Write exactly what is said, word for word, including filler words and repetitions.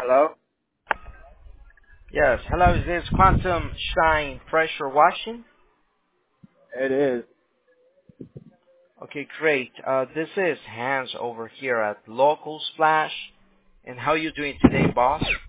Hello? Yes, hello, is this Quantum Shine Pressure Washing? It is. Okay, great. Uh, this is Hans over here at Local Splash. And how you doing today, boss?